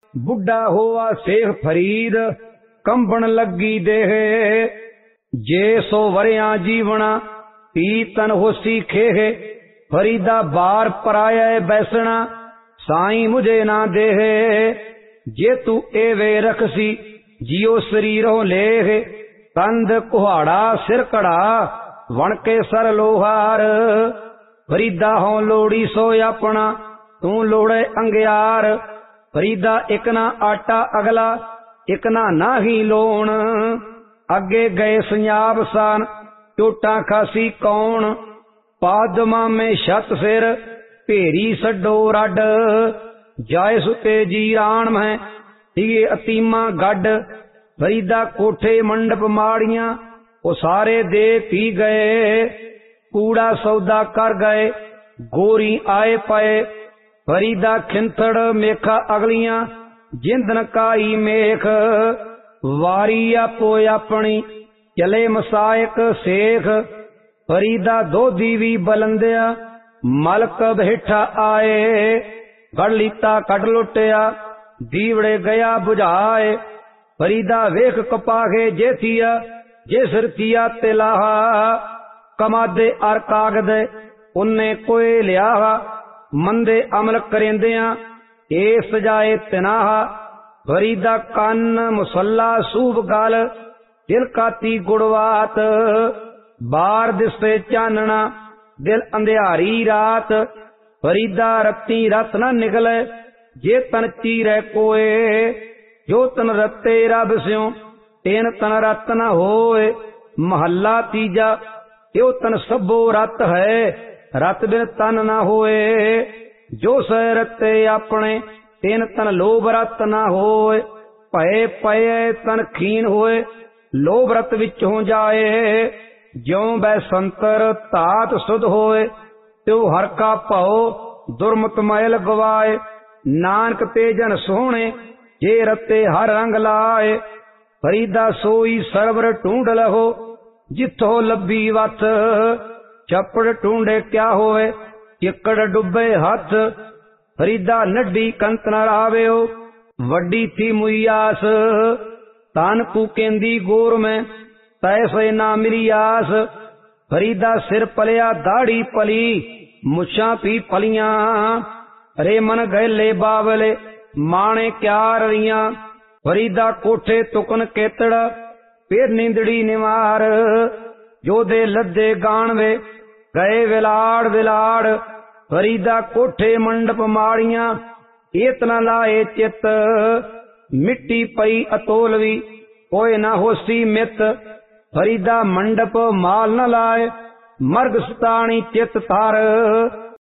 बुढ़ा हुआ शेख फरीद कंबन लगी देह। जे सो वरिया जीवना पीतन होसी खेह। फरीदा बार पराया बैसना साई मुझे ना देह। जे तू एवे रखसी जियो शरीरों लेह। कंध कुहाड़ा सिर कड़ा वण के सर लोहार। फरीदा हों लोड़ी सो अपना तू लोड़े अंगियार। फरीदा एक ना आटा अगला एक ना ही लोण। अगे गए संजाब सान चोटा खासी कौन। पादमा में छत सिर भेरी सड्डो रड। जाए सुते जीरान में थिगे अतीमा गड। फरीदा कोठे मंडप माड़ियां वो सारे दे पी गए। कूड़ा सौदा कर गए गोरी आए पाए। फरीदा खिंथड़ मेखा अगलियां जिंदन काई मेख। वारी आपो अपनी चले मसायक शेख। फरीदा दोधी भी बलंदिया मलक बैठा आए। गढ़ लीता कट लुटिया दीवड़े गया बुझाए। फरीदा वेख कपाहे जे थिया जे सिर थिया तिलाहा। कमादे अर कागद उन्ने कोई लिया। मंदे अमल करेंदिया ए सजाए तिनाहा। फरीदा कन मुसल्ला सूब गल दिल काती गुड़वात। बार दिसे चानना दिल अंधियारी रात। फरीदा रत्ती रत न निकले जे तन चीरे कोए। जो तन रत्ते रब स्यों तेन तन रत न होए। महला तीजा त्यो तन सबो रत है रत बिन तन न होए। जो सह रत्ते अपने तेन तन लोभ रत न होए। भय पये तन खीन होए लोभ रत विचों जाए। ज्यों बैसंतर तात सुध होए त्यो हर का भौ दुर्मत मैल गवाए। नानक तेजन सोहणे जे रत्ते हर रंग लाए। फरीदा सोई सरवर ढूंढ लहो जिथो लभी वथ। चपड़ ढूंढे क्या होए चिकड़ डुबे हथ। फरीदा नड्डी कंत न रावेओ वड्डी थी मुयास। तान कू केंदी गोर में तैसे ना मिली आस। फरीदा सिर पलिया दाढ़ी पली मुछां पी पलियां। रे मन गैले बावले माणे क्या ररियां। फरीदा कोठे तुकन केतड़ फिर नींदड़ी निवार। जोधे लद्दे गाणवे गए विलाड़ विलाड़। फरीदा कोठे मंडप माड़ियां इतना लाए चित। मिट्टी पई अतोलवी कोई न होसी मित। फरीदा मंडप माल न लाए मर्ग सताणी चित तार।